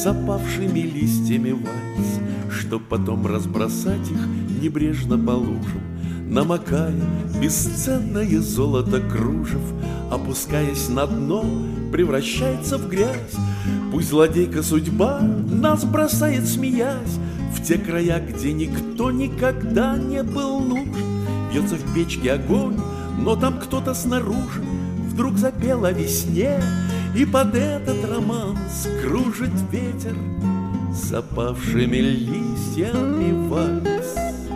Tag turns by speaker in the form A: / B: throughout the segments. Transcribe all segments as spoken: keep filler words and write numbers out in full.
A: с опавшими листьями вальс, чтоб потом разбросать их небрежно по лужам, намокая бесценное золото кружев, опускаясь на дно, превращается в грязь. Пусть злодейка судьба нас бросает, смеясь, в те края, где никто никогда не был нужен. Бьется в печке огонь, но там кто-то снаружи вдруг запел о весне, и под этот романс кружит ветер с опавшими листьями вальс.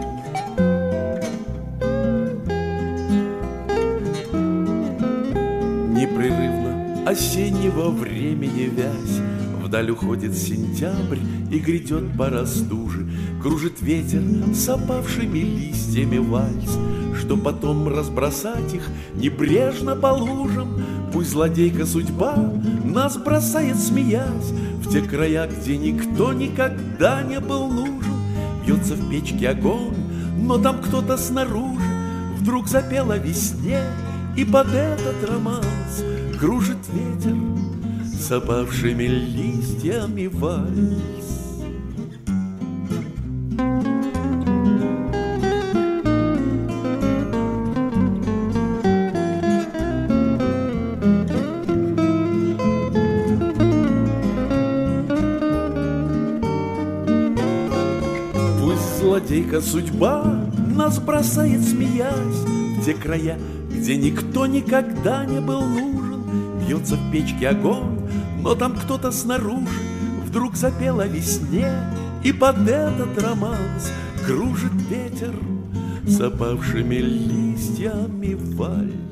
A: Непрерывно осеннего времени вязь, вдаль уходит сентябрь, и грядет пора стужи. Кружит ветер с опавшими листьями вальс, что потом разбросать их небрежно по лужам. Пусть злодейка судьба нас бросает, смеясь, в те края, где никто никогда не был нужен. Бьется в печке огонь, но там кто-то снаружи вдруг запел о весне, и под этот романс кружит ветер с опавшими листьями вальс. Пусть злодейка судьба нас бросает, смеясь, в те края, где никто никогда не был нужен. Бьется в печке огонь, но там кто-то снаружи вдруг запел о весне, и под этот романс кружит ветер с опавшими листьями вальс.